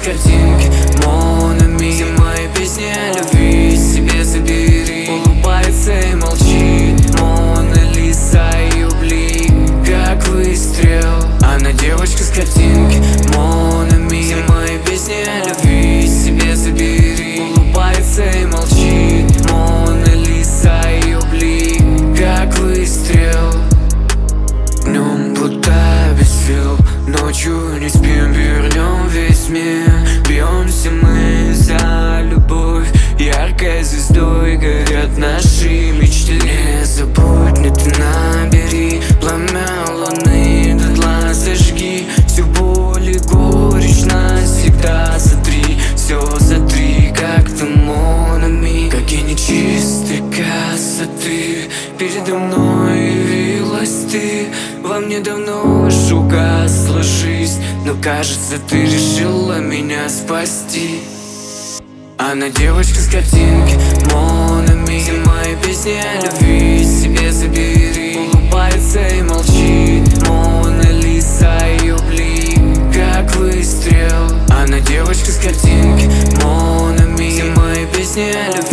картинки, Mon ami. Все мои песни о любви себе забери. Улыбается и молчит Мона Лиза, ее блик как выстрел. Она девочка с картинки, Mon ami. Все мои песни о любви себе забери. Улыбается и молчит Мона Лиза, ее блик как выстрел. Днем плутая без сил, ночью не спим, вернем весь мир. Бьемся мы за любовь, яркой звездой горят наши мечты. Не забудь, но ты набери пламя луны, дотла зажги всю боль и горечь навсегда. Сотри, все сотри, как ты, Mon ami. Какие нечистой красоты передо мной явилась ты. Во мне давно уж угасла жизнь, но кажется, ты решила меня спасти. Она девочка с картинки, Mon ami. Все мои песни о любви себе забери. Улыбается и молчит Мона Лиза, ее блик как выстрел. Она девочка с картинки, Mon ami. Все мои песни о любви